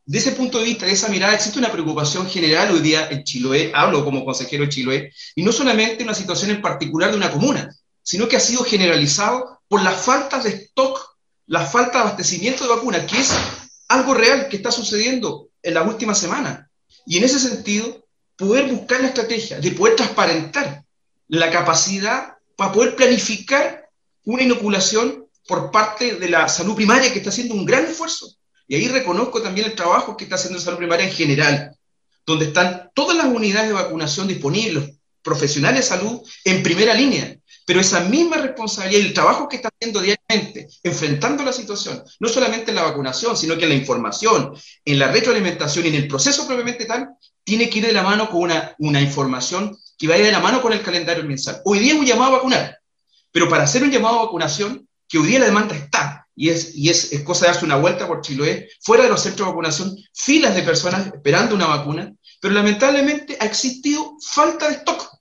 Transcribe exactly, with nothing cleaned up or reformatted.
de ese punto de vista, de esa mirada, existe una preocupación general hoy día en Chiloé, hablo como consejero de Chiloé, y no solamente una situación en particular de una comuna, sino que ha sido generalizado por las faltas de stock, la falta de abastecimiento de vacunas, que es algo real que está sucediendo en las últimas semanas. Y en ese sentido, poder buscar la estrategia de poder transparentar la capacidad para poder planificar una inoculación por parte de la salud primaria, que está haciendo un gran esfuerzo. Y ahí reconozco también el trabajo que está haciendo la salud primaria en general, donde están todas las unidades de vacunación disponibles, los profesionales de salud en primera línea. Pero esa misma responsabilidad y el trabajo que está haciendo diariamente, enfrentando la situación, no solamente en la vacunación, sino que en la información, en la retroalimentación y en el proceso propiamente tal, tiene que ir de la mano con una, una información que vaya de la mano con el calendario mensal. Hoy día es un llamado a vacunar, pero para hacer un llamado a vacunación, que hoy día la demanda está, y es, y es, es cosa de darse una vuelta por Chiloé, fuera de los centros de vacunación, filas de personas esperando una vacuna, pero lamentablemente ha existido falta de stock.